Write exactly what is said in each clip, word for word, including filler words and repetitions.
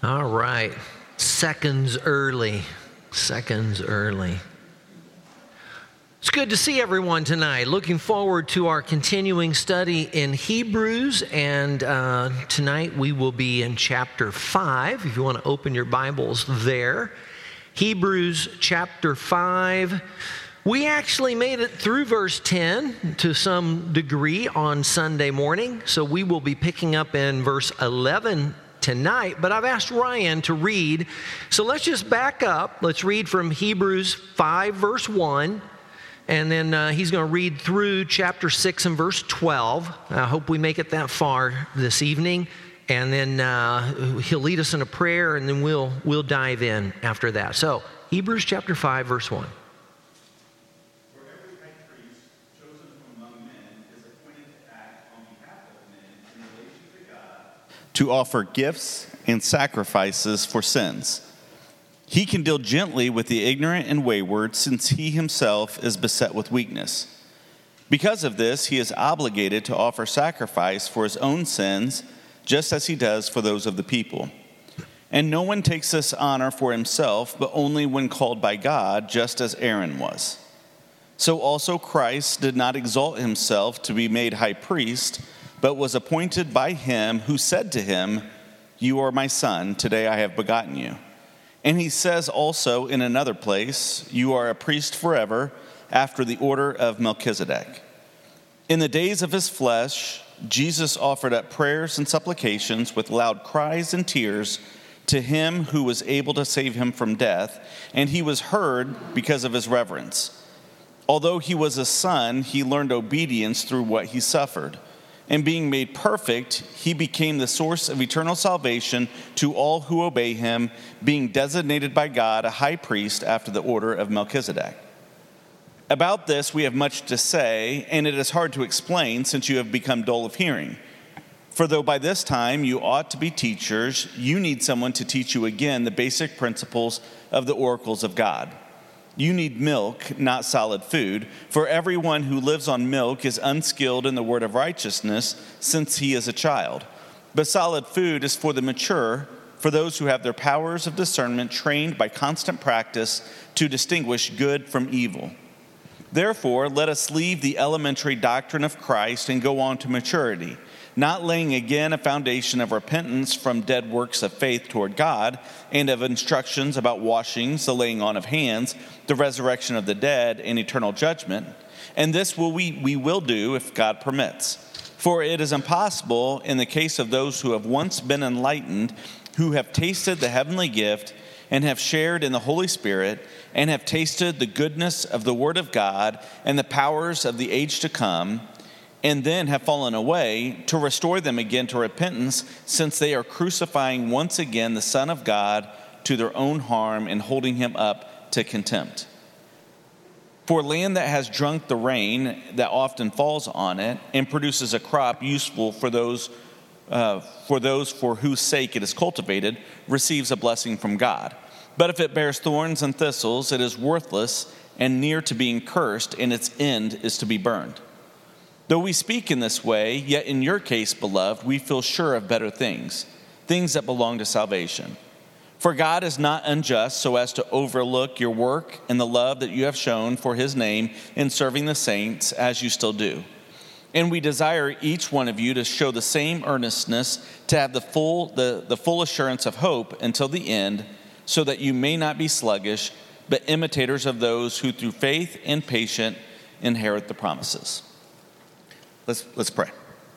All right. Seconds early. Seconds early. It's good to see everyone tonight. Looking forward to our continuing study in Hebrews. And uh, tonight we will be in chapter five, if you want to open your Bibles there. Hebrews chapter five. We actually made it through verse ten to some degree on Sunday morning. So we will be picking up in verse eleven tonight, but I've asked Ryan to read. So let's just back up. Let's read from Hebrews five, verse one, and then uh, he's going to read through chapter six and verse twelve. I hope we make it that far this evening, and then uh, he'll lead us in a prayer, and then we'll we'll dive in after that. So Hebrews chapter five, verse one. To offer gifts and sacrifices for sins. He can deal gently with the ignorant and wayward, since he himself is beset with weakness. Because of this, he is obligated to offer sacrifice for his own sins, just as he does for those of the people. And no one takes this honor for himself, but only when called by God, just as Aaron was. So also Christ did not exalt himself to be made high priest, but was appointed by him who said to him, "You are my son, today I have begotten you." And he says also in another place, "You are a priest forever, after the order of Melchizedek." In the days of his flesh, Jesus offered up prayers and supplications with loud cries and tears to him who was able to save him from death, and he was heard because of his reverence. Although he was a son, he learned obedience through what he suffered. And being made perfect, he became the source of eternal salvation to all who obey him, being designated by God a high priest after the order of Melchizedek. About this we have much to say, and it is hard to explain since you have become dull of hearing. For though by this time you ought to be teachers, you need someone to teach you again the basic principles of the oracles of God. You need milk, not solid food, for everyone who lives on milk is unskilled in the word of righteousness, since he is a child. But solid food is for the mature, for those who have their powers of discernment trained by constant practice to distinguish good from evil. Therefore, let us leave the elementary doctrine of Christ and go on to maturity, not laying again a foundation of repentance from dead works of faith toward God, and of instructions about washings, the laying on of hands, the resurrection of the dead, and eternal judgment. And this will we, we will do if God permits. For it is impossible in the case of those who have once been enlightened, who have tasted the heavenly gift, and have shared in the Holy Spirit, and have tasted the goodness of the Word of God, and the powers of the age to come, and then have fallen away, to restore them again to repentance, since they are crucifying once again the Son of God to their own harm and holding him up to contempt. For land that has drunk the rain that often falls on it and produces a crop useful for those uh, for those for whose sake it is cultivated, receives a blessing from God. But if it bears thorns and thistles, it is worthless and near to being cursed, and its end is to be burned. Though we speak in this way, yet in your case, beloved, we feel sure of better things, things that belong to salvation. For God is not unjust so as to overlook your work and the love that you have shown for his name in serving the saints, as you still do. And we desire each one of you to show the same earnestness, to have the full, the, the full assurance of hope until the end, so that you may not be sluggish, but imitators of those who through faith and patience inherit the promises. Let's, let's pray.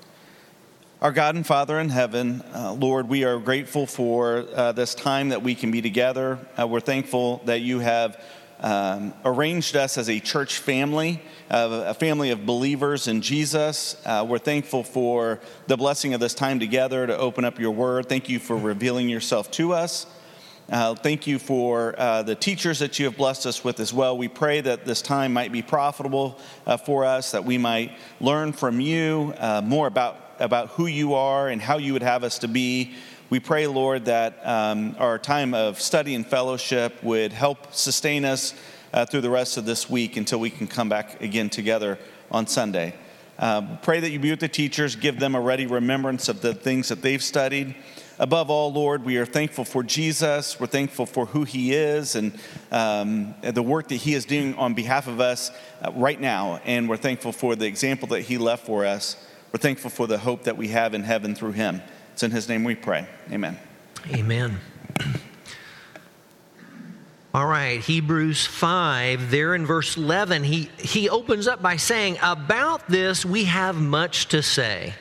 Our God and Father in heaven, uh, Lord, we are grateful for uh, this time that we can be together. Uh, we're thankful that you have um, arranged us as a church family, uh, a family of believers in Jesus. Uh, we're thankful for the blessing of this time together to open up your word. Thank you for revealing yourself to us. Uh, thank you for uh, the teachers that you have blessed us with as well. We pray that this time might be profitable uh, for us, that we might learn from you uh, more about about who you are and how you would have us to be. We pray, Lord, that um, our time of study and fellowship would help sustain us uh, through the rest of this week until we can come back again together on Sunday. Uh, pray that you be with the teachers, give them a ready remembrance of the things that they've studied. above all, Lord, we are thankful for Jesus. We're thankful for who he is and um, the work that he is doing on behalf of us uh, right now. And we're thankful for the example that he left for us. We're thankful for the hope that we have in heaven through him. It's in his name we pray. Amen. Amen. All right, Hebrews five, there in verse eleven, he, he opens up by saying, about this we have much to say.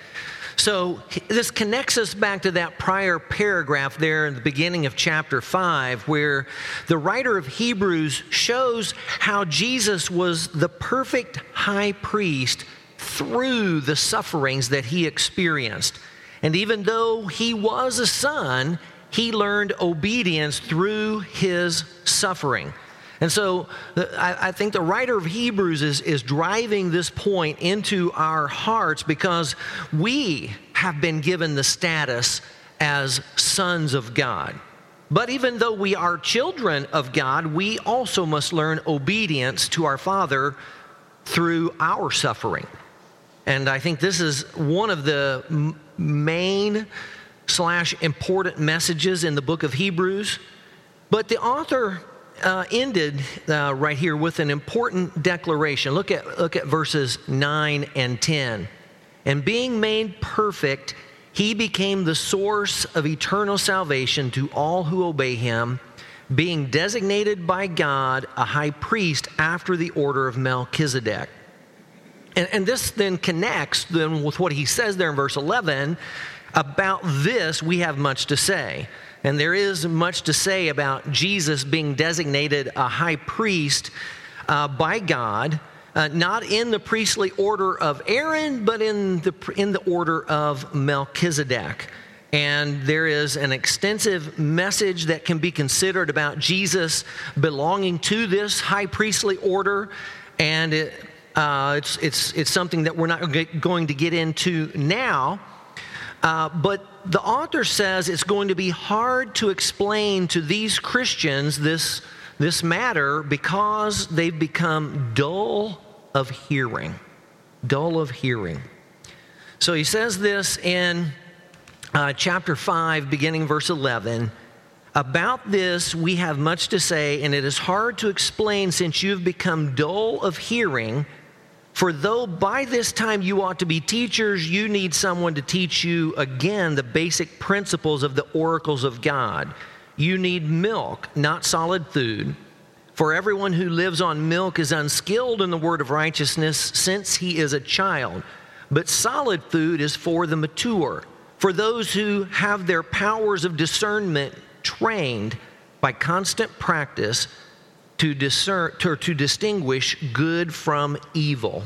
So this connects us back to that prior paragraph there in the beginning of chapter five, where the writer of Hebrews shows how Jesus was the perfect high priest through the sufferings that he experienced. And even though he was a son, he learned obedience through his suffering. And so I, I think the writer of Hebrews is, is driving this point into our hearts because we have been given the status as sons of God. But even though we are children of God, we also must learn obedience to our Father through our suffering. And I think this is one of the m- main slash important messages in the book of Hebrews. But the author Uh, ended uh, right here with an important declaration. Look at look at verses nine and ten. And being made perfect, he became the source of eternal salvation to all who obey him, being designated by God a high priest after the order of Melchizedek. And, and this then connects then with what he says there in verse eleven. About this we have much to say. And there is much to say about Jesus being designated a high priest uh, by God, uh, not in the priestly order of Aaron, but in the in the order of Melchizedek. And there is an extensive message that can be considered about Jesus belonging to this high priestly order, and it, uh, it's it's it's something that we're not going to get into now. Uh, but the author says it's going to be hard to explain to these Christians this, this matter because they've become dull of hearing. Dull of hearing. So he says this in uh, chapter five, beginning verse eleven. About this we have much to say, and it is hard to explain since you've become dull of hearing. For though by this time you ought to be teachers, you need someone to teach you again the basic principles of the oracles of God. You need milk, not solid food. For everyone who lives on milk is unskilled in the word of righteousness, since he is a child. But solid food is for the mature, for those who have their powers of discernment trained by constant practice to discern, to, to distinguish good from evil.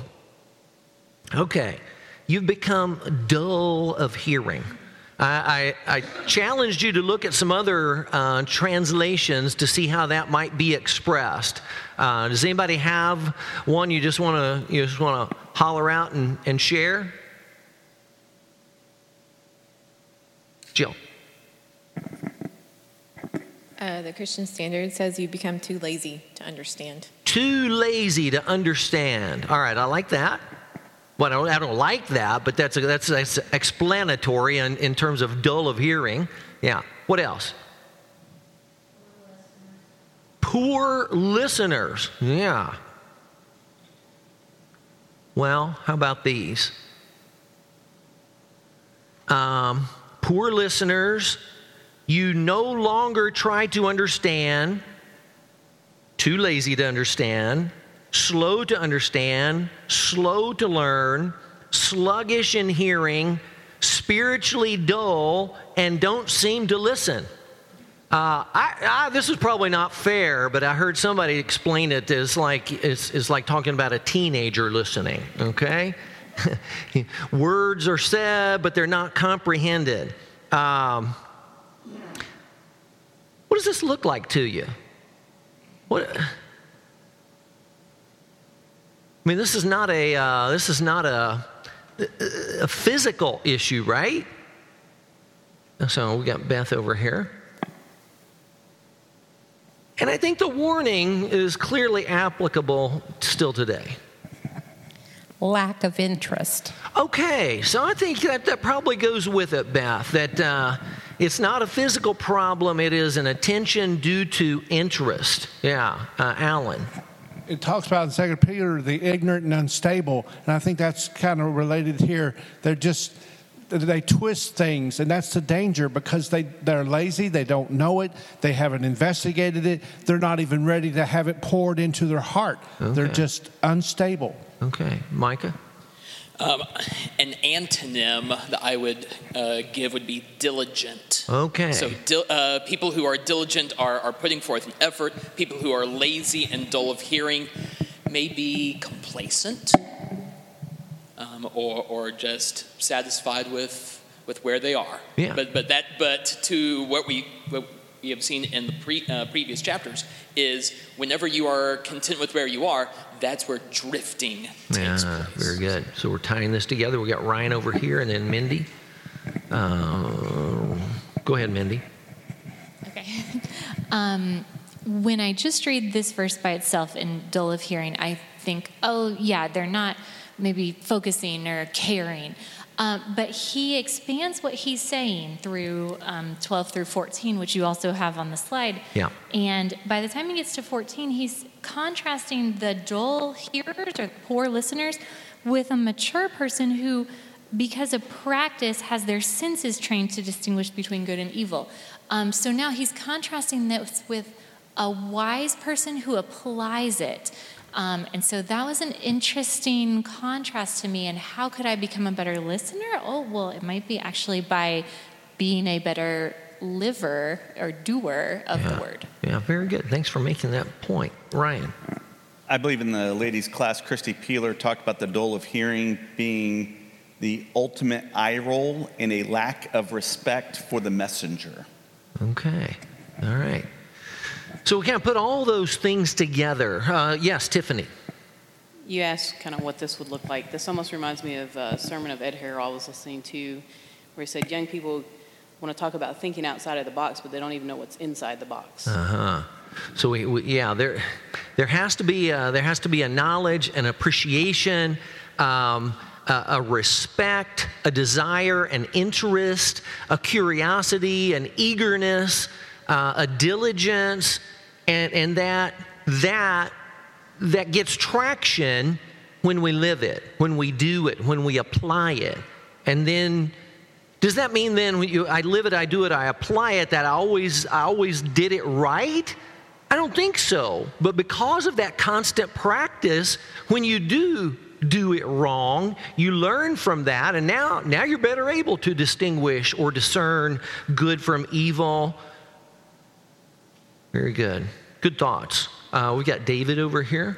Okay, you've become dull of hearing. I, I, I challenged you to look at some other uh, translations to see how that might be expressed. Uh, does anybody have one you just want to you just want to holler out and, and share? Jill. Uh, the Christian Standard says you become too lazy to understand. Too lazy to understand. All right, I like that. Well, I don't, I don't like that, but that's a, that's, that's explanatory in, in terms of dull of hearing. Yeah. What else? Poor listeners. Yeah. Well, how about these? Um, poor listeners. You no longer try to understand, too lazy to understand, slow to understand, slow to learn, sluggish in hearing, spiritually dull, and don't seem to listen. Uh, I, I, this is probably not fair, but I heard somebody explain it as like it's, it's like talking about a teenager listening, okay? Words are said, but they're not comprehended. Um, What does this look like to you? What? I mean, this is not a uh, this is not a a physical issue, right? So we got Beth over here, and I think the warning is clearly applicable still today. Lack of interest. Okay, so I think that that probably goes with it, Beth. That. Uh, it's not a physical problem. It is an attention due to interest. Yeah, uh, Alan. It talks about in Second Peter the ignorant and unstable, and I think that's kind of related here. They're just they twist things, and that's the danger because they they're lazy, they don't know it, they haven't investigated it, they're not even ready to have it poured into their heart. Okay. They're just unstable. Okay, Micah. Um, an antonym that I would uh, give would be diligent. Okay. So di- uh, people who are diligent are, are putting forth an effort. People who are lazy and dull of hearing may be complacent um, or, or just satisfied with, with where they are. Yeah. But but that but to what we what we have seen in the pre, uh, previous chapters is whenever you are content with where you are, that's where drifting takes Yeah, place. very good. So we're tying this together. We got Ryan over here and then Mindy. Uh, go ahead, Mindy. Okay. um, when I just read this verse by itself in dull of hearing, I think, oh, yeah, they're not maybe focusing or caring. Um, but he expands what he's saying through um, twelve through fourteen, which you also have on the slide. Yeah. And by the time he gets to fourteen, he's contrasting the dull hearers or poor listeners with a mature person who, because of practice, has their senses trained to distinguish between good and evil. Um, so now he's contrasting this with a wise person who applies it. Um, and so that was an interesting contrast to me. And how could I become a better listener? Oh, well, it might be actually by being a better liver or doer of yeah. the word. Yeah, very good. Thanks for making that point. Ryan. I believe in the ladies' class, Christy Peeler talked about the dull of hearing being the ultimate eye roll and a lack of respect for the messenger. Okay. All right. So we kind of put all those things together. Uh, yes, Tiffany. You asked kind of what this would look like. This almost reminds me of a sermon of Ed Harrell I was listening to, where he said young people want to talk about thinking outside of the box, but they don't even know what's inside the box. Uh-huh. So we, we yeah, there there has to be a, there has to be a knowledge, an appreciation, um, a, a respect, a desire, an interest, a curiosity, an eagerness, uh, a diligence, and and that that that gets traction when we live it, when we do it, when we apply it, and then. Does that mean then when you, I live it, I do it, I apply it, that I always I always did it right? I don't think so. But because of that constant practice, when you do do it wrong, you learn from that, and now, now you're better able to distinguish or discern good from evil. Very good. Good thoughts. Uh, we got David over here.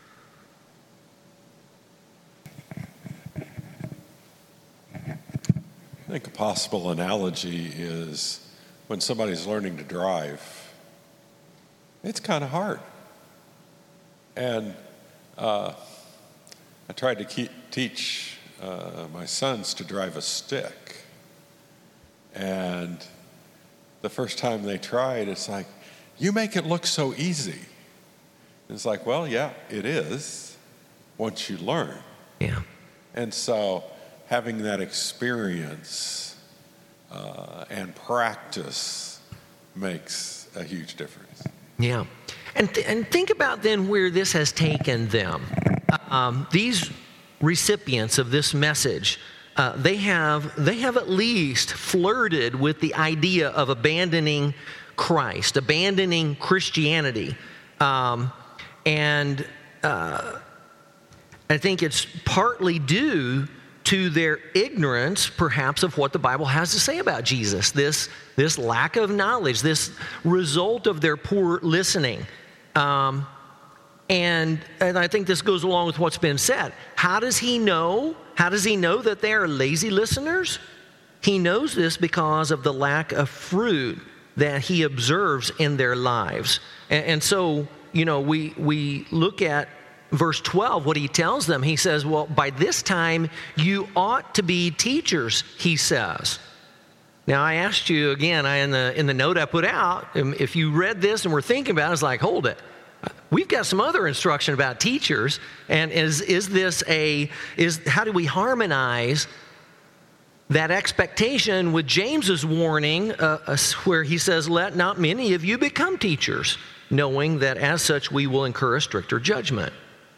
I think a possible analogy is when somebody's learning to drive, it's kind of hard. And uh, I tried to keep, teach uh, my sons to drive a stick. And the first time they tried, it's like, you make it look so easy. It's like, well, yeah, it is once you learn. Yeah. And so having that experience uh, and practice makes a huge difference. Yeah. And, th- and think about then where this has taken them. Um, these recipients of this message, uh, they have they have at least flirted with the idea of abandoning Christ, abandoning Christianity. Um, and uh, I think it's partly due to their ignorance, perhaps, of what the Bible has to say about Jesus, this, this lack of knowledge, this result of their poor listening. Um, and, and I think this goes along with what's been said. How does he know? How does he know that they are lazy listeners? He knows this because of the lack of fruit that he observes in their lives. And, and so, you know, we, we look at verse twelve, what he tells them, he says, well, by this time you ought to be teachers, he says. Now, I asked you again, I, in the in the note I put out, if you read this and were thinking about it, it's like, hold it. We've got some other instruction about teachers, and is is this a, is how do we harmonize that expectation with James's warning, uh, uh, where he says, let not many of you become teachers, knowing that as such we will incur a stricter judgment.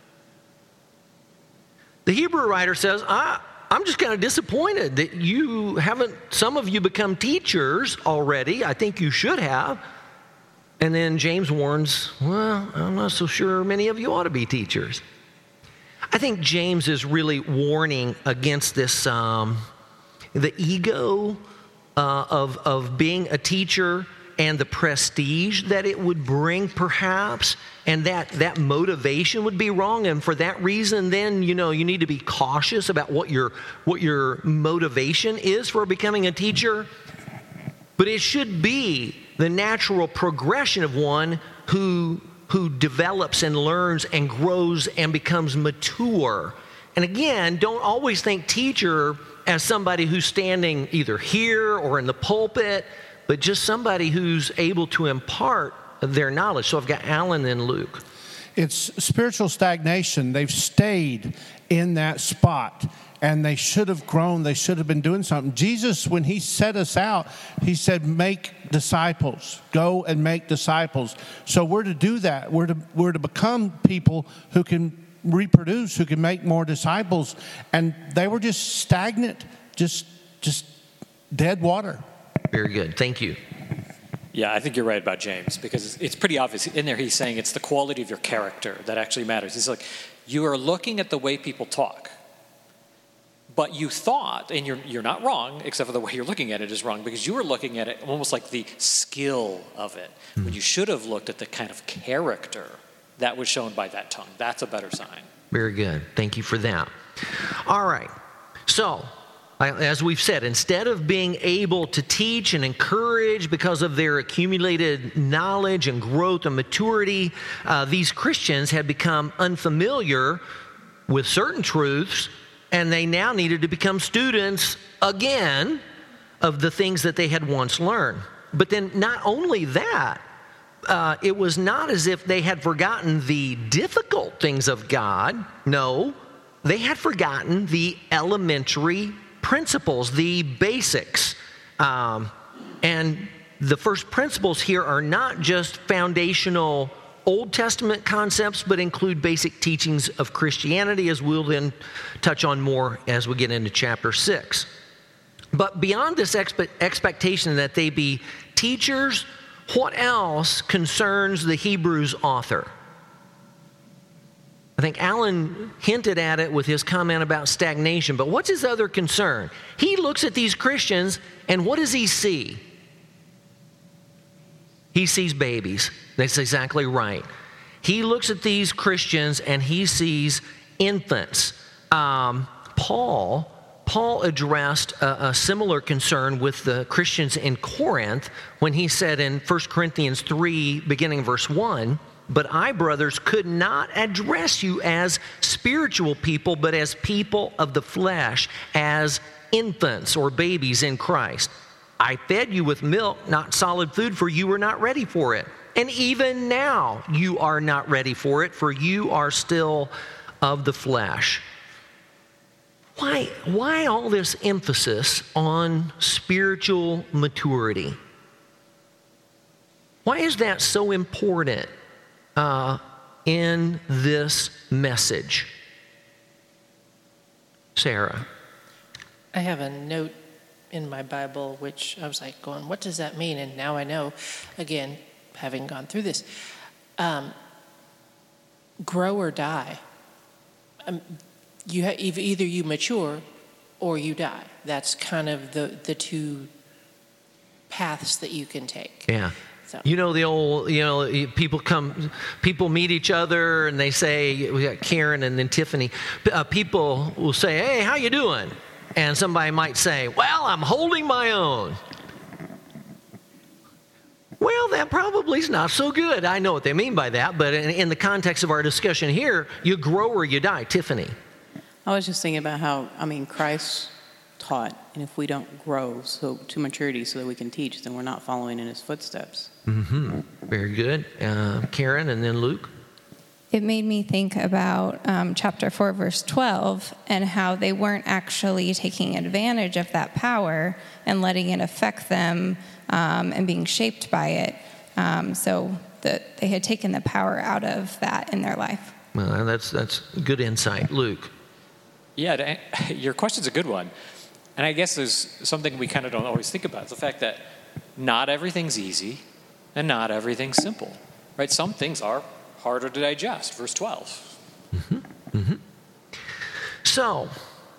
The Hebrew writer says, I, I'm just kind of disappointed that you haven't, some of you become teachers already. I think you should have. And then James warns, well, I'm not so sure many of you ought to be teachers. I think James is really warning against this, um, the ego uh, of, of being a teacher and the prestige that it would bring perhaps, and that, that motivation would be wrong. And for that reason, then, you know, you need to be cautious about what your, what your motivation is for becoming a teacher. But it should be the natural progression of one who, who develops and learns and grows and becomes mature. And again, don't always think teacher as somebody who's standing either here or in the pulpit, but just somebody who's able to impart their knowledge. So I've got Alan and Luke. It's spiritual stagnation. They've stayed in that spot, and they should have grown. They should have been doing something. Jesus, when he set us out, he said, make disciples. Go and make disciples. So we're to do that. We're to, we're to become people who can reproduce, who can make more disciples. And they were just stagnant, just, just dead water. Very good. Thank you. Yeah, I think you're right about James, because it's pretty obvious. In there, he's saying it's the quality of your character that actually matters. He's like, you are looking at the way people talk, but you thought, and you're you're not wrong, except for the way you're looking at it is wrong, because you were looking at it almost like the skill of it, mm-hmm. when you should have looked at the kind of character that was shown by that tongue. That's a better sign. Very good. Thank you for that. All right. So, as we've said, instead of being able to teach and encourage because of their accumulated knowledge and growth and maturity, uh, these Christians had become unfamiliar with certain truths, and they now needed to become students again of the things that they had once learned. But then not only that, uh, it was not as if they had forgotten the difficult things of God. No, they had forgotten the elementary principles, the basics. Um, and the first principles here are not just foundational Old Testament concepts, but include basic teachings of Christianity, as we'll then touch on more as we get into chapter six. But beyond this expe- expectation that they be teachers, what else concerns the Hebrews author? I think Alan hinted at it with his comment about stagnation, but what's his other concern? He looks at these Christians, and what does he see? He sees babies. That's exactly right. He looks at these Christians, and he sees infants. Um, Paul, Paul addressed a, a similar concern with the Christians in Corinth when he said in First Corinthians three, beginning verse one, "But I, brothers, could not address you as spiritual people, but as people of the flesh, as infants or babies in Christ. I fed you with milk, not solid food, for you were not ready for it. And even now you are not ready for it, for you are still of the flesh." Why, why all this emphasis on spiritual maturity? Why is that so important Uh, in this message? Sarah. I have a note in my Bible which I was like going, what does that mean? And now I know, again, having gone through this. Um, grow or die. Um, you ha- either you mature or you die. That's kind of the, the two paths that you can take. Yeah. So. You know, the old, you know, people come, people meet each other and they say, we got Karen and then Tiffany. Uh, people will say, "Hey, how you doing?" And somebody might say, "Well, I'm holding my own." Well, that probably is not so good. I know what they mean by that, but in, in the context of our discussion here, you grow or you die. Tiffany. I was just thinking about how, I mean, Christ taught, and if we don't grow so to maturity so that we can teach, then we're not following in his footsteps. Mm-hmm. Very good. Uh, Karen and then Luke. It made me think about um, chapter four, verse twelve, and how they weren't actually taking advantage of that power and letting it affect them um, and being shaped by it. Um, so that they had taken the power out of that in their life. Well, that's that's good insight, Luke. Yeah, to, your question's a good one, and I guess there's something we kind of don't always think about. It's the fact that not everything's easy, and not everything's simple, right? Some things are harder to digest, verse twelve. Mm-hmm. Mm-hmm. So,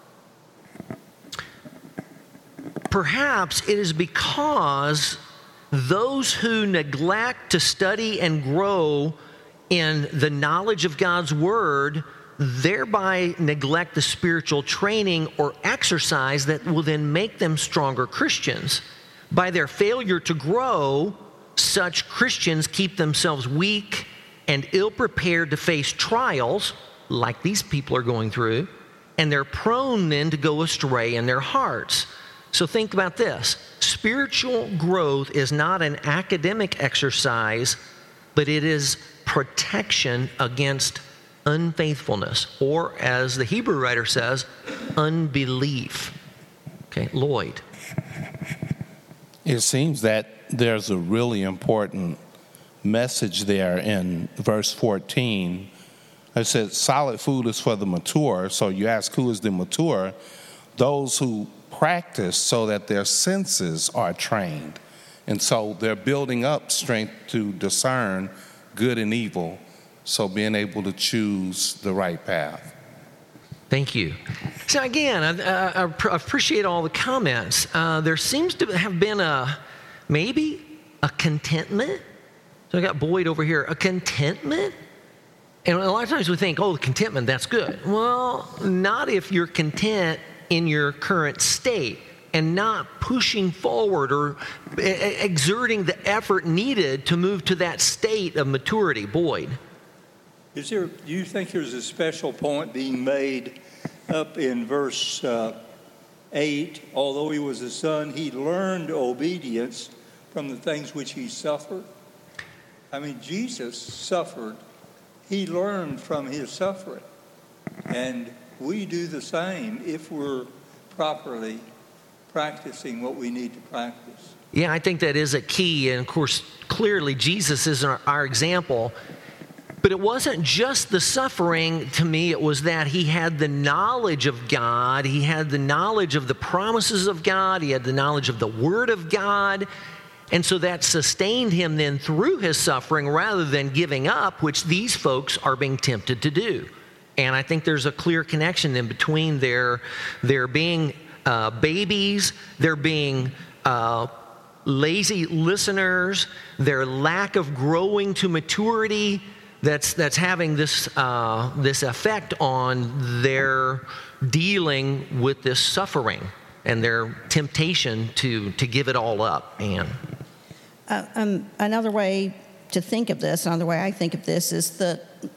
perhaps it is because those who neglect to study and grow in the knowledge of God's Word thereby neglect the spiritual training or exercise that will then make them stronger Christians. By their failure to grow, such Christians keep themselves weak and ill-prepared to face trials like these people are going through, and they're prone then to go astray in their hearts. So think about this. Spiritual growth is not an academic exercise, but it is protection against unfaithfulness, or as the Hebrew writer says, unbelief. Okay, Lloyd. It seems that there's a really important message there in verse fourteen. It says, solid food is for the mature. So you ask, who is the mature? Those who practice so that their senses are trained. And so they're building up strength to discern good and evil, so being able to choose the right path. Thank you. So again, I, I, I appreciate all the comments. Uh, there seems to have been a, maybe a contentment. So I got Boyd over here, a contentment. And a lot of times we think, oh, contentment, that's good. Well, not if you're content in your current state and not pushing forward or exerting the effort needed to move to that state of maturity. Boyd. Is there, do you think there's a special point being made up in verse uh, eight? Although he was a son, he learned obedience from the things which he suffered. I mean, Jesus suffered. He learned from his suffering. And we do the same if we're properly practicing what we need to practice. Yeah, I think that is a key. And of course, clearly Jesus is our, our example. But it wasn't just the suffering to me, it was that he had the knowledge of God, he had the knowledge of the promises of God, he had the knowledge of the Word of God, and so that sustained him then through his suffering rather than giving up, which these folks are being tempted to do. And I think there's a clear connection then between their, their being uh, babies, their being uh, lazy listeners, their lack of growing to maturity, That's that's having this uh, this effect on their dealing with this suffering and their temptation to to give it all up. Anne. Uh, um, another way to think of this, another way I think of this, is the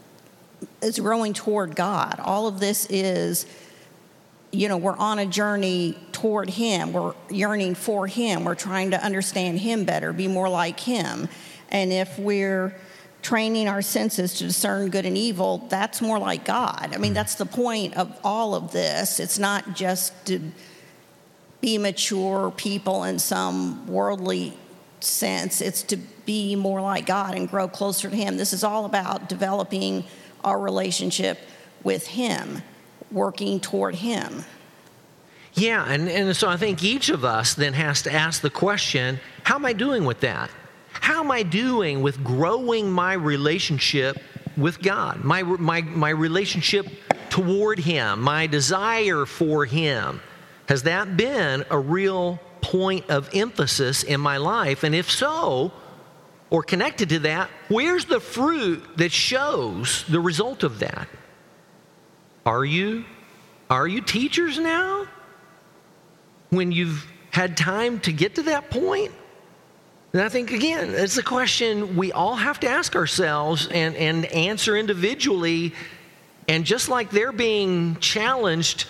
is growing toward God. All of this is, you know, we're on a journey toward Him. We're yearning for Him. We're trying to understand Him better, be more like Him. And if we're training our senses to discern good and evil, that's more like God. I mean, that's the point of all of this. It's not just to be mature people in some worldly sense. It's to be more like God and grow closer to Him. This is all about developing our relationship with Him, working toward Him. Yeah, and, and so I think each of us then has to ask the question, how am I doing with that? How am I doing with growing my relationship with God, my, my, my relationship toward Him, my desire for Him? Has that been a real point of emphasis in my life? And if so, or connected to that, where's the fruit that shows the result of that? Are you, are you teachers now? When you've had time to get to that point? And I think, again, it's a question we all have to ask ourselves and, and answer individually. And just like they're being challenged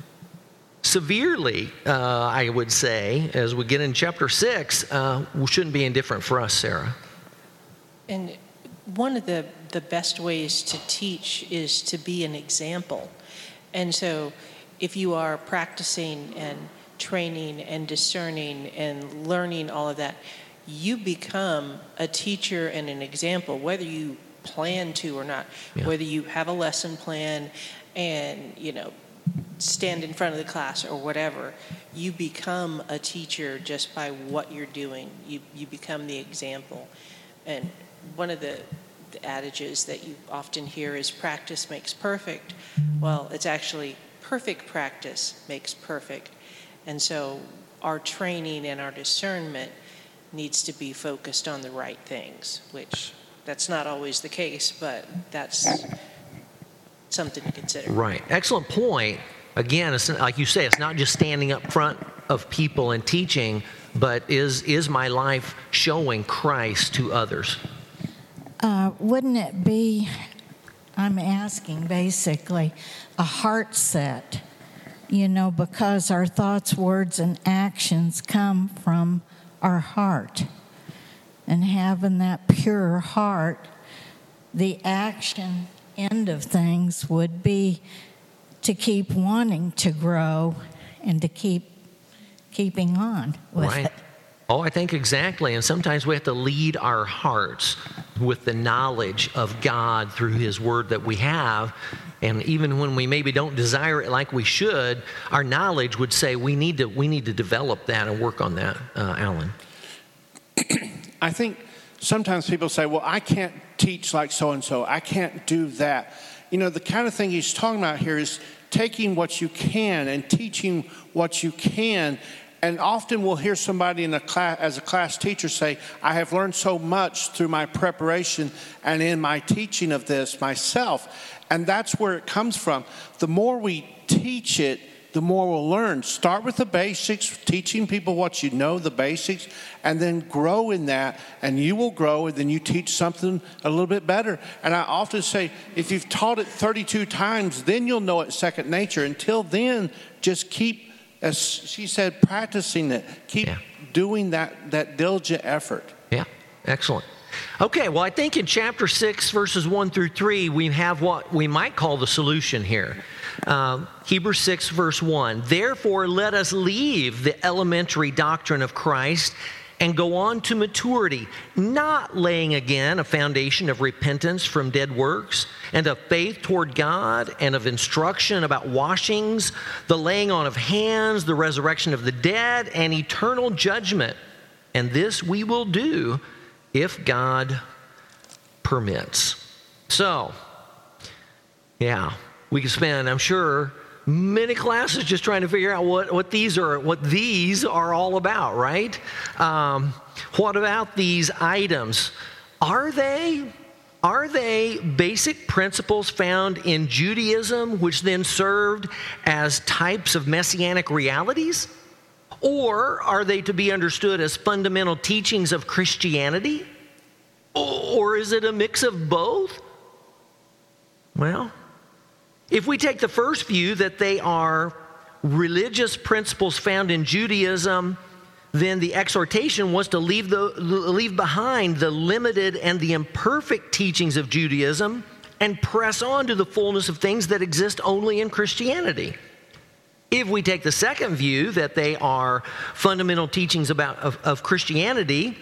severely, uh, I would say, as we get in chapter six, uh, shouldn't be indifferent for us, Sarah. And one of the, the best ways to teach is to be an example. And so if you are practicing and training and discerning and learning all of that, you become a teacher and an example, whether you plan to or not, yeah. whether you have a lesson plan and, you know, stand in front of the class or whatever, you become a teacher just by what you're doing. You, you become the example. And one of the, the adages that you often hear is practice makes perfect. Well, it's actually perfect practice makes perfect. And so our training and our discernment needs to be focused on the right things, which that's not always the case, but that's something to consider. Right. Excellent point. Again, it's, like you say, it's not just standing up front of people and teaching, but is is my life showing Christ to others? Uh, wouldn't it be, I'm asking basically, a heart set? You know, because our thoughts, words, and actions come from our heart. And having that pure heart, the action end of things would be to keep wanting to grow and to keep keeping on with right. it. Oh, I think exactly. And sometimes we have to lead our hearts with the knowledge of God through His Word that we have. And even when we maybe don't desire it like we should, our knowledge would say we need to we need to develop that and work on that, uh, Alan. I think sometimes people say, well, I can't teach like so-and-so. I can't do that. You know, the kind of thing he's talking about here is taking what you can and teaching what you can. And often we'll hear somebody in a class, as a class teacher say, I have learned so much through my preparation and in my teaching of this myself. And that's where it comes from. The more we teach it, the more we'll learn. Start with the basics, teaching people what you know, the basics, and then grow in that, and you will grow, and then you teach something a little bit better. And I often say, if you've taught it thirty-two times, then you'll know it second nature. Until then, just keep, as she said, practicing it. Keep yeah. doing that, that diligent effort. Yeah, excellent. Okay, well, I think in chapter six, verses one through three, we have what we might call the solution here. Um, Hebrews six, verse one. Therefore, let us leave the elementary doctrine of Christ and go on to maturity, not laying again a foundation of repentance from dead works and of faith toward God and of instruction about washings, the laying on of hands, the resurrection of the dead, and eternal judgment. And this we will do if God permits. So, yeah, we could spend, I'm sure, many classes just trying to figure out what, what these are what these are all about, right? Um, what about these items? Are they are they basic principles found in Judaism, which then served as types of messianic realities? Or are they to be understood as fundamental teachings of Christianity? Or is it a mix of both? Well, if we take the first view that they are religious principles found in Judaism, then the exhortation was to leave, the, leave behind the limited and the imperfect teachings of Judaism and press on to the fullness of things that exist only in Christianity. If we take the second view that they are fundamental teachings about, of, of Christianity,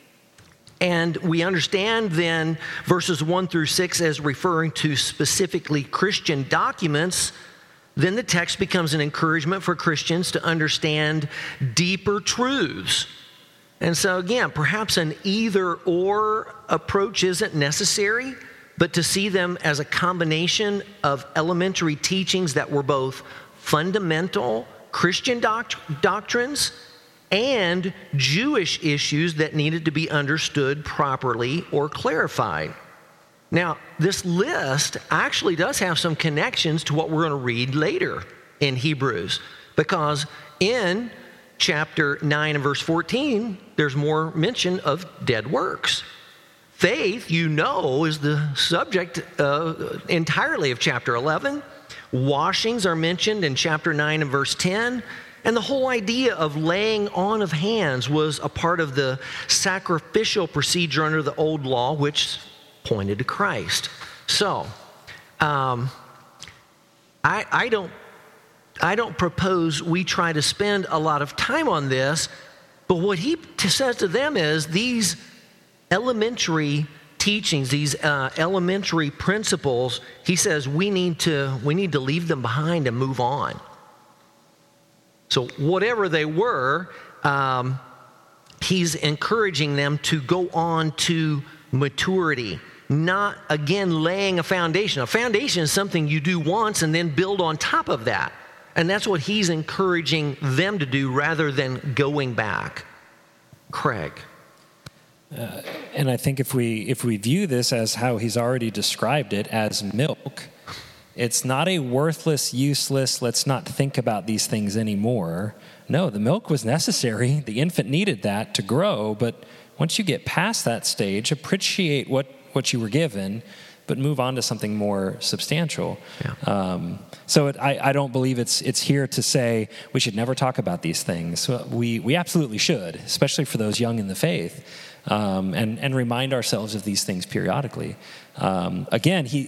and we understand then verses one through six as referring to specifically Christian documents, then the text becomes an encouragement for Christians to understand deeper truths. And so again, perhaps an either-or approach isn't necessary, but to see them as a combination of elementary teachings that were both fundamental Christian doct- doctrines and Jewish issues that needed to be understood properly or clarified. Now, this list actually does have some connections to what we're going to read later in Hebrews, because in chapter nine and verse fourteen, there's more mention of dead works. Faith, you know, is the subject uh, entirely of chapter eleven. Washings are mentioned in chapter nine and verse ten. And the whole idea of laying on of hands was a part of the sacrificial procedure under the old law, which pointed to Christ. So, um, I, I don't, I don't propose we try to spend a lot of time on this, but what he t- says to them is these elementary teachings, these uh, elementary principles, he says we need to we need to leave them behind and move on. So whatever they were, um, he's encouraging them to go on to maturity, not, again, laying a foundation. A foundation is something you do once and then build on top of that. And that's what he's encouraging them to do rather than going back. Craig. Uh, and I think if we if we view this as how he's already described it, as milk, it's not a worthless, useless, let's not think about these things anymore. No, the milk was necessary. The infant needed that to grow, but once you get past that stage, appreciate what, what you were given, but move on to something more substantial. Yeah. Um, so it, I, I don't believe it's it's here to say we should never talk about these things. We we absolutely should, especially for those young in the faith, um, and and remind ourselves of these things periodically. Um, again, he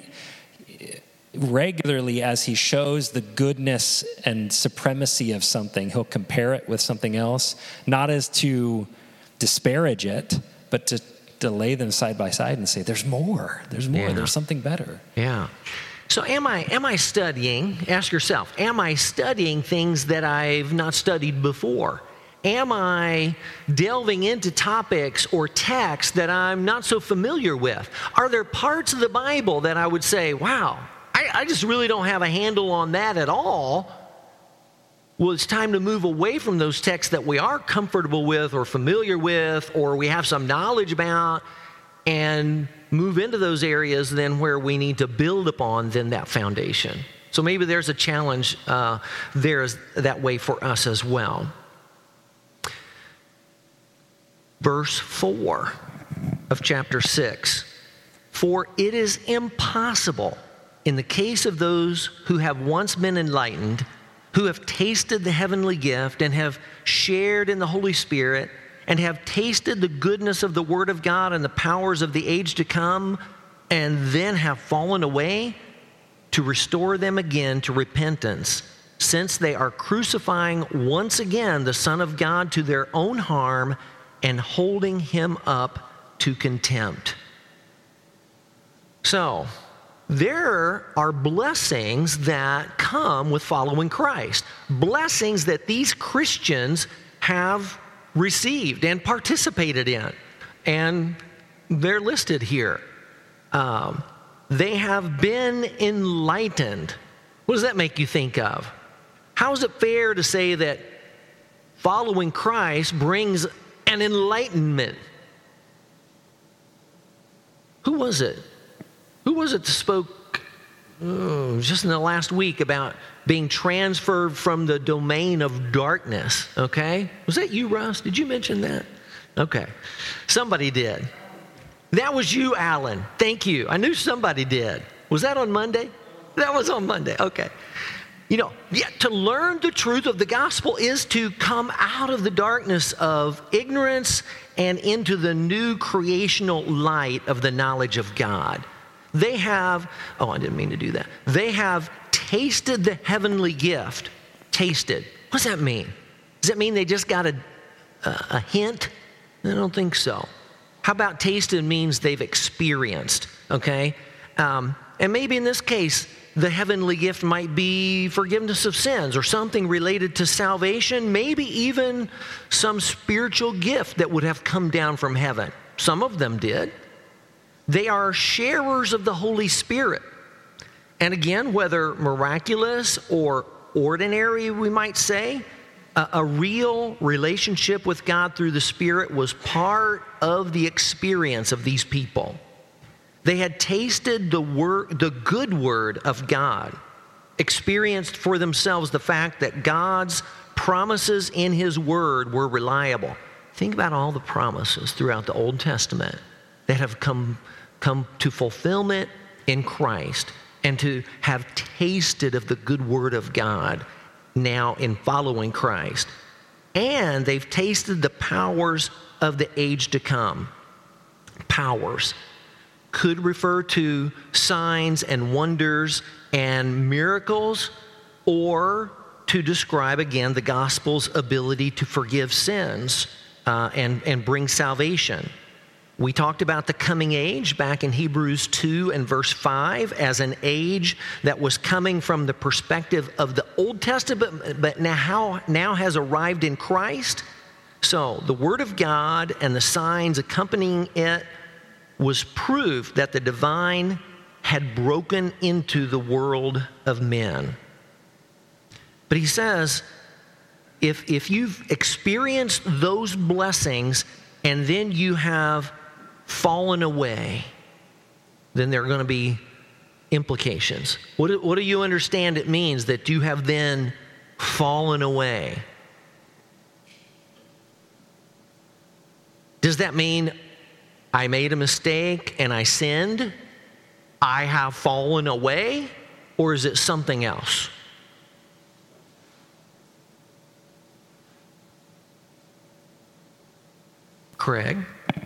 regularly, as he shows the goodness and supremacy of something, he'll compare it with something else, not as to disparage it, but to to lay them side by side and say, there's more, there's more, Yeah. there's something better. Yeah. So am I am I studying, ask yourself, am I studying things that I've not studied before? Am I delving into topics or texts that I'm not so familiar with? Are there parts of the Bible that I would say, wow, I, I just really don't have a handle on that at all? Well, it's time to move away from those texts that we are comfortable with or familiar with or we have some knowledge about and move into those areas then where we need to build upon then that foundation. So maybe there's a challenge uh, there is that way for us as well. Verse four of chapter six. For it is impossible in the case of those who have once been enlightened, who have tasted the heavenly gift and have shared in the Holy Spirit and have tasted the goodness of the Word of God and the powers of the age to come, and then have fallen away, to restore them again to repentance, since they are crucifying once again the Son of God to their own harm and holding him up to contempt. So, there are blessings that come with following Christ. Blessings that these Christians have received and participated in. And they're listed here. Um, they have been enlightened. What does that make you think of? How is it fair to say that following Christ brings an enlightenment? Who was it? Who was it that spoke oh, just in the last week about being transferred from the domain of darkness? Okay. Was that you, Russ? Did you mention that? Okay. Somebody did. That was you, Alan. Thank you. I knew somebody did. Was that on Monday? That was on Monday. Okay. You know, yeah, to learn the truth of the gospel is to come out of the darkness of ignorance and into the new creational light of the knowledge of God. They have, oh, I didn't mean to do that. They have tasted the heavenly gift. Tasted. What does that mean? Does that mean they just got a, a, a hint? I don't think so. How about tasted means they've experienced, okay? Um, and maybe in this case, the heavenly gift might be forgiveness of sins or something related to salvation, maybe even some spiritual gift that would have come down from heaven. Some of them did. They are sharers of the Holy Spirit. And again, whether miraculous or ordinary, we might say, a, a real relationship with God through the Spirit was part of the experience of these people. They had tasted the word, the good word of God, experienced for themselves the fact that God's promises in His word were reliable. Think about all the promises throughout the Old Testament that have come come to fulfillment in Christ and to have tasted of the good word of God now in following Christ. And they've tasted the powers of the age to come. Powers. could refer to signs and wonders and miracles, or to describe, again, the gospel's ability to forgive sins uh, and, and bring salvation. We talked about the coming age back in Hebrews two and verse five as an age that was coming from the perspective of the Old Testament, but now, now has arrived in Christ. So the Word of God and the signs accompanying it was proof that the divine had broken into the world of men. But he says, if, if you've experienced those blessings and then you have fallen away, then there are going to be implications. What do, what do you understand it means that you have then fallen away? Does that mean I made a mistake and I sinned? I have fallen away? Or is it something else? Craig?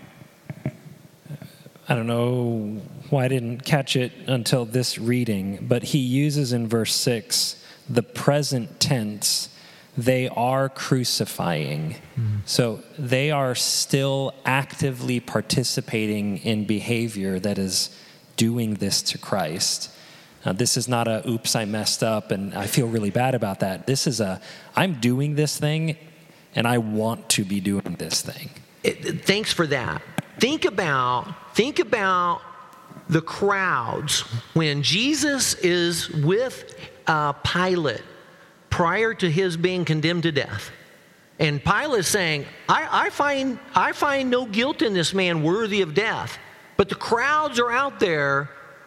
I don't know why I didn't catch it until this reading, but he uses in verse six the present tense. They are crucifying. Mm-hmm. So they are still actively participating in behavior that is doing this to Christ. Uh, this is not a, oops, I messed up and I feel really bad about that. This is a, I'm doing this thing and I want to be doing this thing. It, thanks for that. Think about, think about the crowds when Jesus is with uh, Pilate prior to his being condemned to death. And Pilate is saying, I, I, find, I find no guilt in this man worthy of death. But the crowds are out there,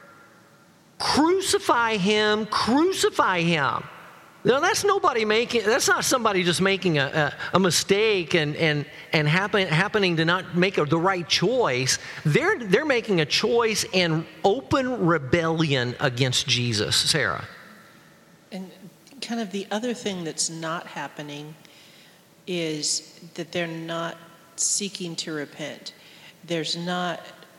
crucify him, crucify him. Now, that's nobody making, that's not somebody just making a, a, a mistake and, and, and happen, happening to not make a, the right choice. They're, they're making a choice in open rebellion against Jesus. Sarah. And kind of the other thing that's not happening is that they're not seeking to repent. There's not,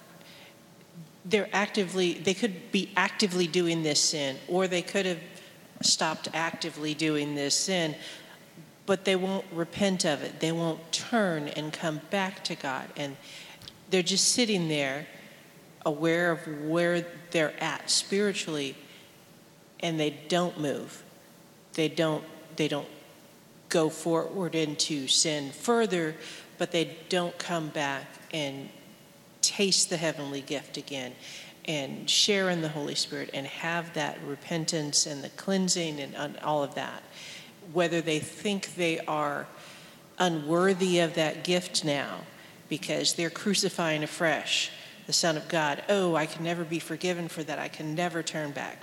they're actively, they could be actively doing this sin, or they could have stopped actively doing this sin, but they won't repent of it. They won't turn and come back to God. And they're just sitting there aware of where they're at spiritually, and they don't move. They don't, they don't go forward into sin further, but they don't come back and taste the heavenly gift again and share in the Holy Spirit and have that repentance and the cleansing and, and all of that. Whether they think they are unworthy of that gift now because they're crucifying afresh the Son of God. Oh, I can never be forgiven for that. I can never turn back.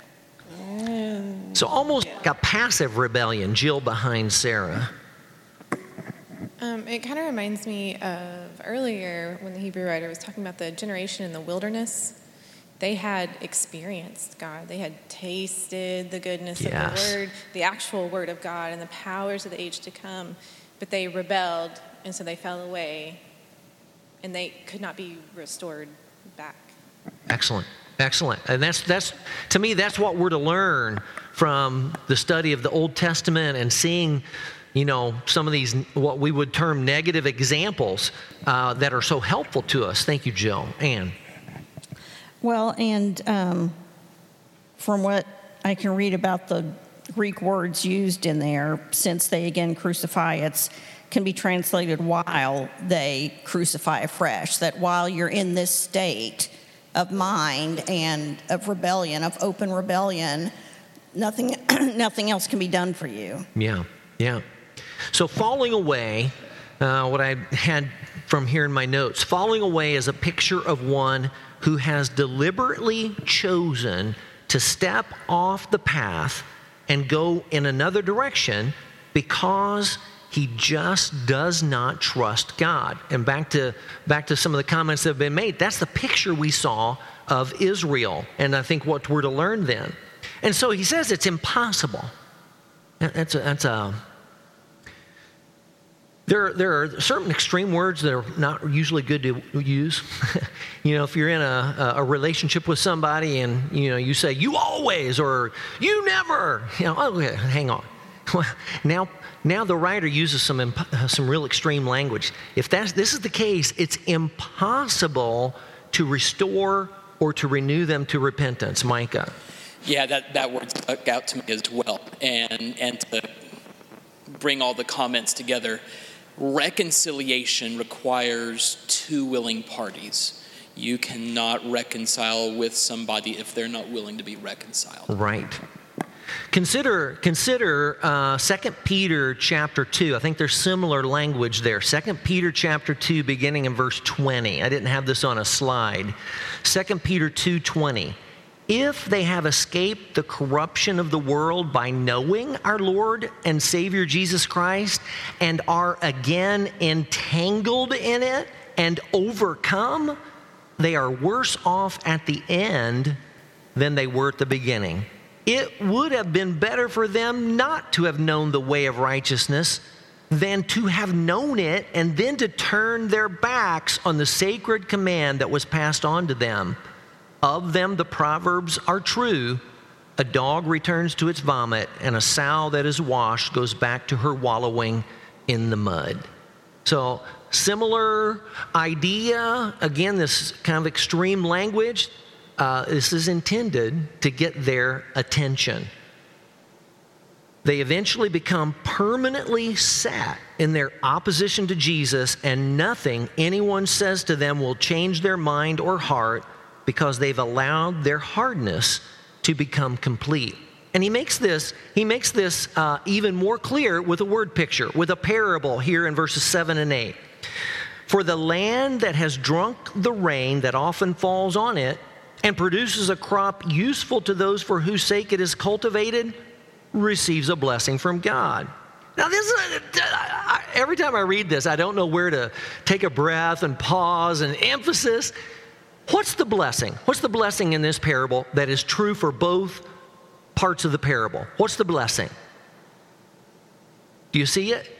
Mm, so almost yeah. like a passive rebellion. Jill behind Sarah. Um, it kind of reminds me of earlier when the Hebrew writer was talking about the generation in the wilderness. They had experienced God. They had tasted the goodness yes. of the Word, the actual Word of God, and the powers of the age to come. But they rebelled, and so they fell away, and they could not be restored back. Excellent. Excellent. And that's, that's to me, that's what we're to learn from the study of the Old Testament and seeing, you know, some of these, what we would term negative examples uh, that are so helpful to us. Thank you, Jill. Ann. Well, and um, from what I can read about the Greek words used in there, since they again crucify, it's can be translated while they crucify afresh, that while you're in this state of mind and of rebellion, of open rebellion, nothing, nothing else can be done for you. Yeah, yeah. So falling away, uh, what I had from here in my notes, falling away is a picture of one who has deliberately chosen to step off the path and go in another direction because he just does not trust God. And back to back to some of the comments that have been made, that's the picture we saw of Israel, and I think what we're to learn then. And so he says it's impossible. That's a, that's a There, there are certain extreme words that are not usually good to use. You know, if you're in a, a relationship with somebody and, you know, you say, you always, or you never, you know, oh, okay, hang on. Well, now, now the writer uses some, imp- some real extreme language. If that's, this is the case, it's impossible to restore or to renew them to repentance. Micah. Yeah, that, that word stuck out to me as well. And, and to bring all the comments together, reconciliation requires two willing parties. You cannot reconcile with somebody if they're not willing to be reconciled. Right. Consider consider uh, Second Peter chapter two. I think there's similar language there. Second Peter chapter two, beginning in verse twenty. I didn't have this on a slide. Second Peter two twenty. If they have escaped the corruption of the world by knowing our Lord and Savior Jesus Christ and are again entangled in it and overcome, they are worse off at the end than they were at the beginning. It would have been better for them not to have known the way of righteousness than to have known it and then to turn their backs on the sacred command that was passed on to them. Of them, the proverbs are true. A dog returns to its vomit, and a sow that is washed goes back to her wallowing in the mud. So, similar idea. Again, this kind of extreme language. Uh, this is intended to get their attention. They eventually become permanently set in their opposition to Jesus, and nothing anyone says to them will change their mind or heart, because they've allowed their hardness to become complete. And he makes this, he makes this uh, even more clear with a word picture, with a parable here in verses seven and eight. For the land that has drunk the rain that often falls on it and produces a crop useful to those for whose sake it is cultivated receives a blessing from God. Now, this is, every time I read this, I don't know where to take a breath and pause and emphasis. What's the blessing? What's the blessing in this parable that is true for both parts of the parable? What's the blessing? Do you see it?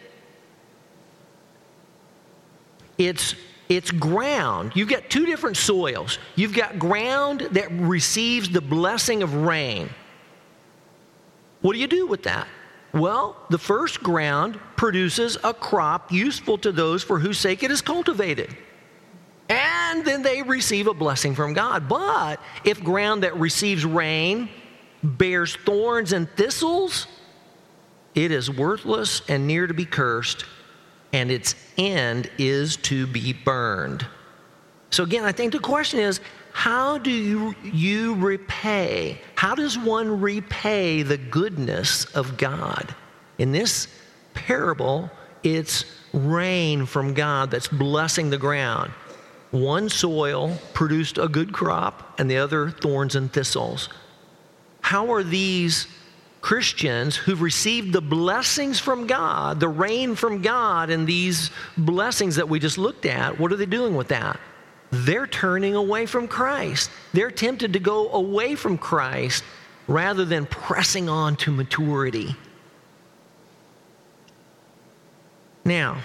It's, it's ground. You've got two different soils. You've got ground that receives the blessing of rain. What do you do with that? Well, the first ground produces a crop useful to those for whose sake it is cultivated. And then they receive a blessing from God. But if ground that receives rain bears thorns and thistles, it is worthless and near to be cursed, and its end is to be burned. So again, I think the question is, how do you, you repay? How does one repay the goodness of God? In this parable, it's rain from God that's blessing the ground. One soil produced a good crop, and the other thorns and thistles. How are these Christians who've received the blessings from God, the rain from God, and these blessings that we just looked at, what are they doing with that? They're turning away from Christ. They're tempted to go away from Christ rather than pressing on to maturity. Now,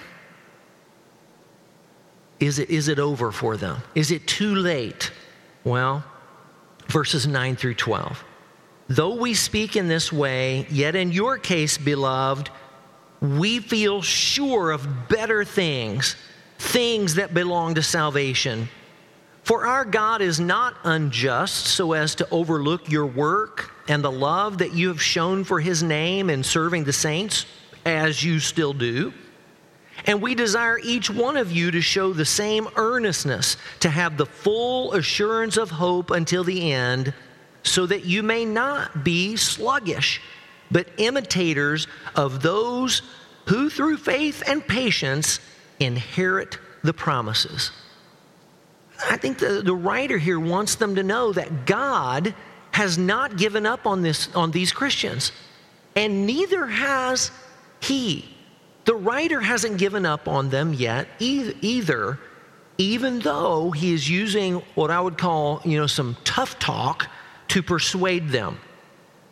Is it, is it over for them? Is it too late? Well, verses nine through twelve. Though we speak in this way, yet in your case, beloved, we feel sure of better things, things that belong to salvation. For our God is not unjust so as to overlook your work and the love that you have shown for his name in serving the saints, as you still do. And we desire each one of you to show the same earnestness, to have the full assurance of hope until the end, so that you may not be sluggish, but imitators of those who through faith and patience inherit the promises. I think the, the writer here wants them to know that God has not given up on this, on these Christians, and neither has he. The writer hasn't given up on them yet either, even though he is using what I would call, you know, some tough talk to persuade them.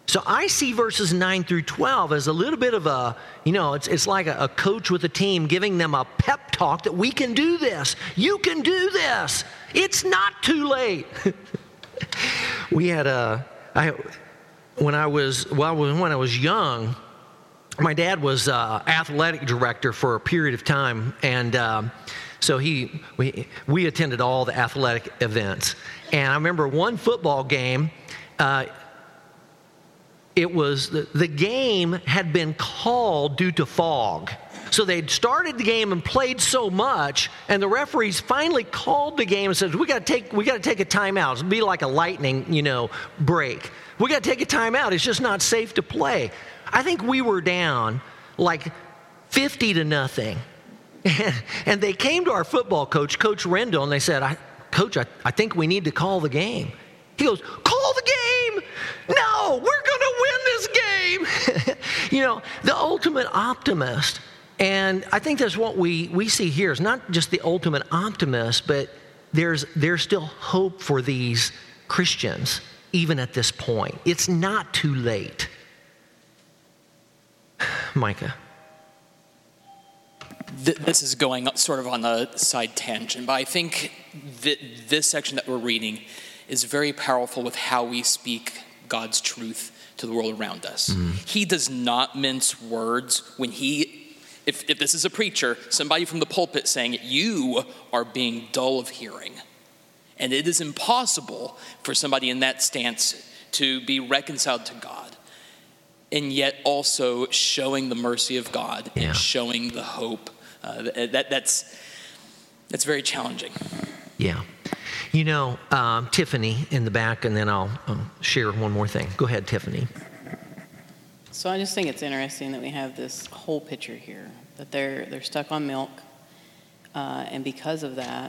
So I see verses nine through twelve as a little bit of a, you know, it's, it's like a, a coach with a team giving them a pep talk that we can do this. You can do this. It's not too late. We had a, I, when I was, well, when I was young, my dad was uh, athletic director for a period of time, and um, so he, we, we attended all the athletic events. And I remember one football game, uh, it was, the, the game had been called due to fog. So they'd started the game and played so much, and the referees finally called the game and said, we got to take, we got to take a timeout. It'd be like a lightning, you know, break. We got to take a timeout. It's just not safe to play. I think we were down like fifty to nothing. And they came to our football coach, Coach Rendell, and they said, I, Coach, I, I think we need to call the game. He goes, call the game? No, we're going to win this game. You know, the ultimate optimist. And I think that's what we, we see here. It's not just the ultimate optimist, but there's, there's still hope for these Christians, even at this point. It's not too late. Micah. This is going sort of on a side tangent, but I think that this section that we're reading is very powerful with how we speak God's truth to the world around us. Mm. He does not mince words when he, if, if this is a preacher, somebody from the pulpit saying, you are being dull of hearing. And it is impossible for somebody in that stance to be reconciled to God, and yet also showing the mercy of God yeah. and showing the hope. Uh, that, that's, that's very challenging. Yeah. You know, um, Tiffany in the back, and then I'll um, share one more thing. Go ahead, Tiffany. So I just think it's interesting that we have this whole picture here, that they're, they're stuck on milk, uh, and because of that,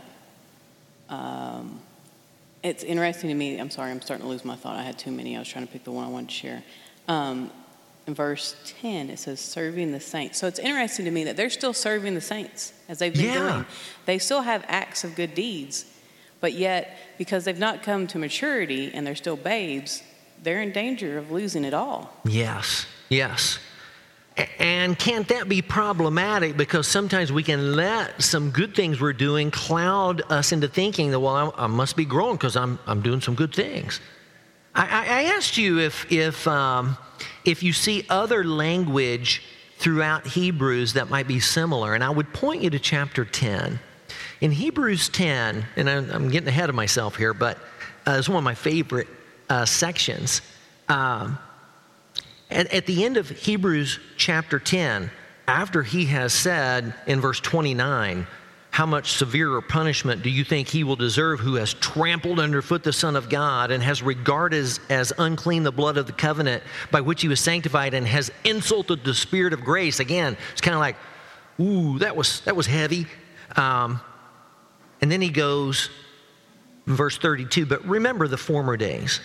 um, it's interesting to me. I'm sorry, I'm starting to lose my thought. I had too many. I was trying to pick the one I wanted to share. Um, In verse ten, it says, serving the saints. So it's interesting to me that they're still serving the saints as they've been yeah. doing. They still have acts of good deeds, but yet, because they've not come to maturity and they're still babes, they're in danger of losing it all. Yes, yes. And can't that be problematic? Because sometimes we can let some good things we're doing cloud us into thinking that, well, I, I must be growing because I'm, I'm doing some good things. I, I asked you if, if, um, if you see other language throughout Hebrews that might be similar, and I would point you to chapter ten. In Hebrews ten, and I'm, I'm getting ahead of myself here, but uh, it's one of my favorite uh, sections. Um, at, at the end of Hebrews chapter ten, after he has said in verse twenty-nine, how much severer punishment do you think he will deserve who has trampled underfoot the Son of God and has regarded as, as unclean the blood of the covenant by which he was sanctified and has insulted the Spirit of grace? Again, it's kind of like, ooh, that was, that was heavy. Um, and then he goes, verse thirty-two, but remember the former days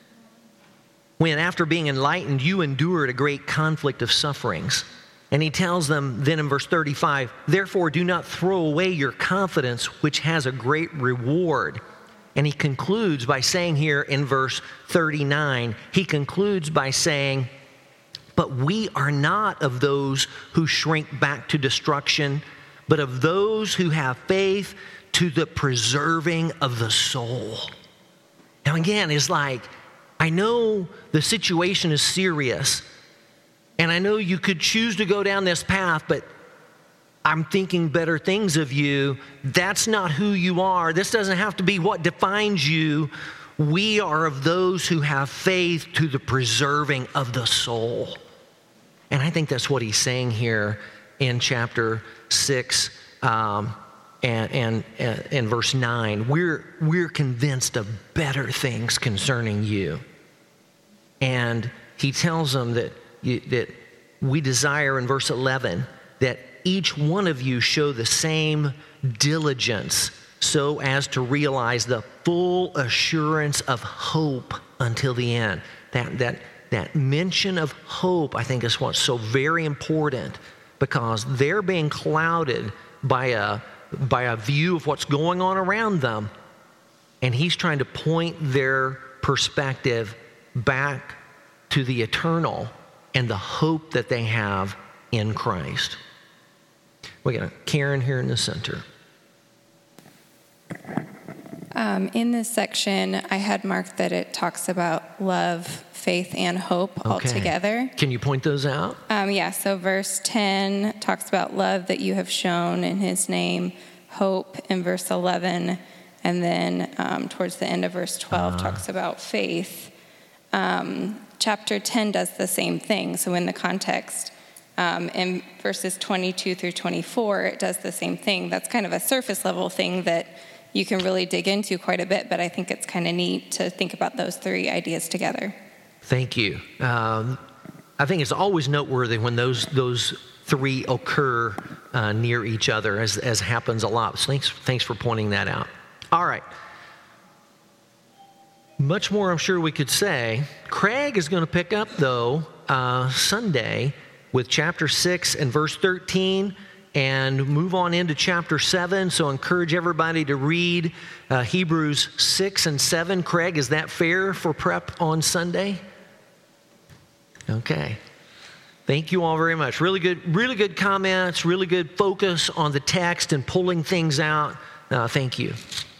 when after being enlightened, you endured a great conflict of sufferings. And he tells them then in verse thirty-five, therefore do not throw away your confidence, which has a great reward. And he concludes by saying here in verse thirty-nine, he concludes by saying, but we are not of those who shrink back to destruction, but of those who have faith to the preserving of the soul. Now again, it's like, I know the situation is serious, and I know you could choose to go down this path, but I'm thinking better things of you. That's not who you are. This doesn't have to be what defines you. We are of those who have faith to the preserving of the soul. And I think that's what he's saying here in chapter six um, and, and, and, and verse nine. We're, we're convinced of better things concerning you. And he tells them that You, that we desire in verse eleven that each one of you show the same diligence so as to realize the full assurance of hope until the end. That, that, that mention of hope, I think, is what's so very important, because they're being clouded by a, by a view of what's going on around them, and he's trying to point their perspective back to the eternal and the hope that they have in Christ. We got Karen here in the center. Um, in this section, I had marked that it talks about love, faith, and hope all Okay. together. Can you point those out? Um, yeah, so verse ten talks about love that you have shown in his name, hope in verse eleven, and then um, towards the end of verse twelve Uh. talks about faith. Um, chapter ten does the same thing. So in the context, um, in verses twenty-two through twenty-four, it does the same thing. That's kind of a surface level thing that you can really dig into quite a bit, but I think it's kind of neat to think about those three ideas together. Thank you. Um, I think it's always noteworthy when those those three occur uh, near each other, as as happens a lot. So thanks thanks for pointing that out. All right. Much more, I'm sure we could say. Craig is going to pick up though uh, Sunday with chapter six and verse thirteen. And move on into chapter seven. So encourage everybody to read uh, Hebrews six and seven. Craig, is that fair for prep on Sunday? Okay. Thank you all very much. Really good, really good comments, really good focus on the text and pulling things out. Uh, thank you.